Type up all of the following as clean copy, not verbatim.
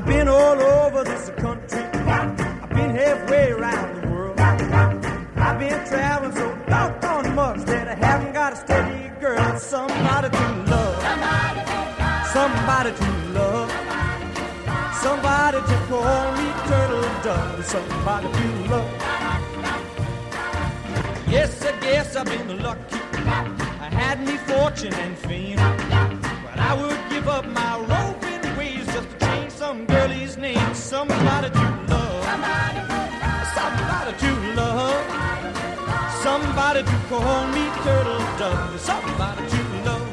I've been all over this country. I've been halfway around the world. I've been traveling so doggone much that I haven't got a steady girl. Somebody to love. Somebody to love. Somebody to call me turtle dove. Somebody to love. Yes, I guess I've been lucky. I had me fortune and fame. But I would give up my roving ways just to change some girlie's name. Somebody to love. Somebody to love. Somebody to call me turtle dove. Somebody to love.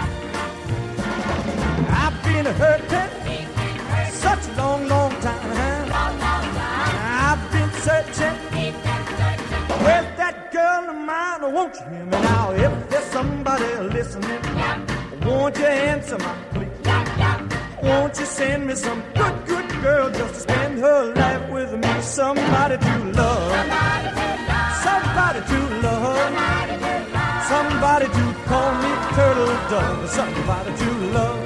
I've been hurting such a long, long time. I've been searching. Where's that girl of mine? Won't you hear me now? If there's somebody listening, won't you answer my plea? Won't you send me some good, good girl just to spend her life with me? Somebody to love. Somebody to love. Somebody to call me turtle dove. Somebody to love.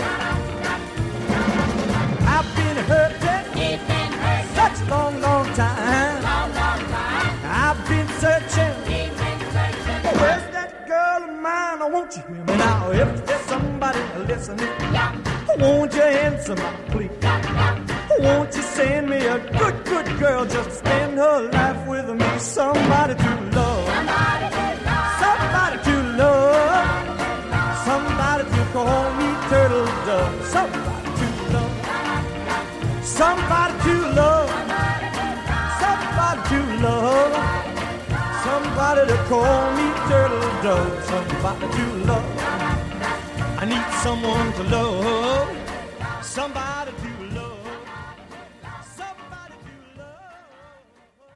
I've been hurting such a long, long time. I've been searching. Where's that girl of mine? Won't you hear me now? If there's somebody listening, won't you answer my plea? Won't you send me a good, good girl just to spend her life with me? Somebody to love. Somebody to love. Somebody to call me turtle dove. Somebody to love. Somebody to love. Somebody to love. Somebody to call me turtle dove. Somebody to love. I need someone to love. Somebody to